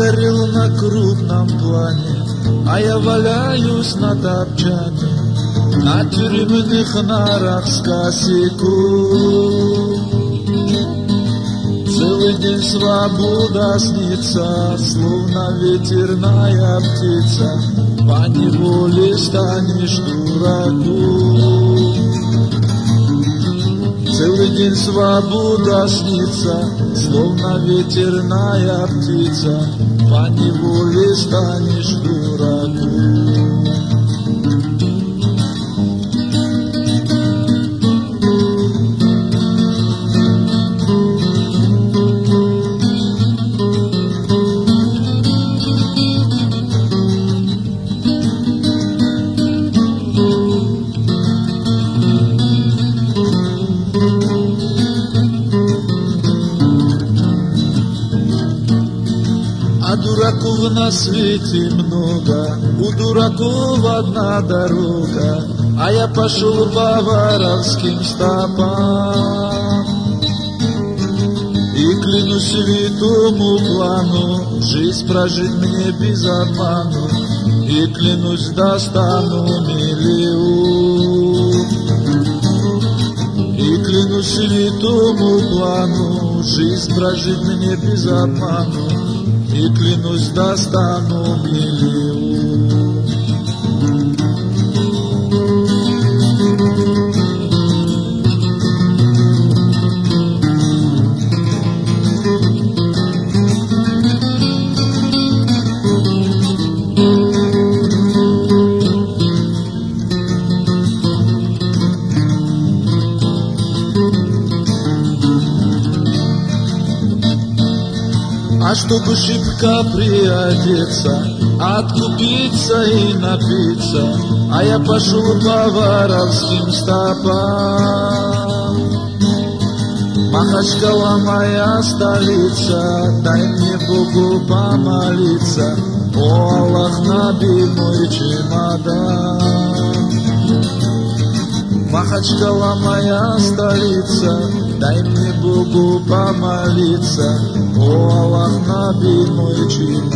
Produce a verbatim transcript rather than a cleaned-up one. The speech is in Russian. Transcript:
горел на крупном плане, а я валяюсь на топчане, на тюремных нарах с косяку. Целый день свобода снится, словно ветерная птица, поневоле станешь дураку. Целый день свобода снится, словно ветерная птица, поневоле станешь дураку. А дураков на свете много, у дураков одна дорога, а я пошел по воровским стопам. И клянусь святому плану, жизнь прожить мне без обману, и клянусь достану миллион. И клянусь святому плану, жизнь прожить мне без обману, и клянусь достану миллион. А чтобы шибко приодеться, откупиться и напиться, а я пошел по воровским стопам. Махачкала моя столица, дай мне Богу помолиться, о Аллах, набей мой чемодан. Махачкала моя столица, дай мне Богу помолиться, о Аллах, набей мой чемодан.